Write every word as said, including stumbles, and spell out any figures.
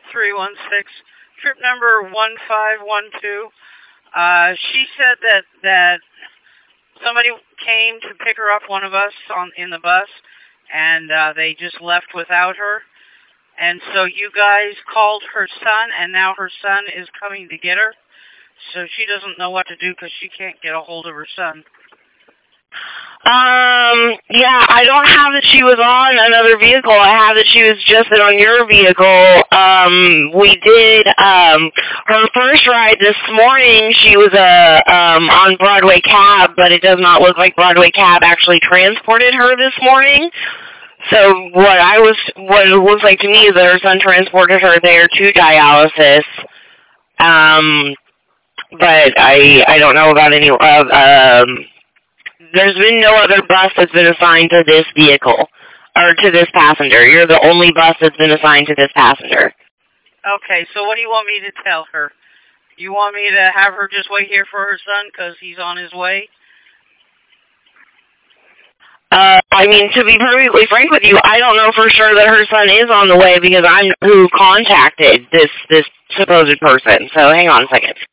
three one six, trip number one five one two. Uh, she said that, that somebody came to pick her up, one of us, on in the bus, and uh, they just left without her. And so you guys called her son, and now her son is coming to get her. So she doesn't know what to do because she can't get a hold of her son. Um, yeah, I don't have that she was on another vehicle. I have that she was just on your vehicle. Um, we did, um, her first ride this morning, she was uh, um, on Broadway Cab, but it does not look like Broadway Cab actually transported her this morning. So what I was, what it looks like to me is that her son transported her there to dialysis. Um, but I, I don't know about any, uh, um, there's been no other bus that's been assigned to this vehicle, or to this passenger. You're the only bus that's been assigned to this passenger. Okay, so what do you want me to tell her? You want me to have her just wait here for her son because he's on his way? Uh, I mean, to be perfectly frank with you, I don't know for sure that her son is on the way because I'm who contacted this, this supposed person. So hang on a second.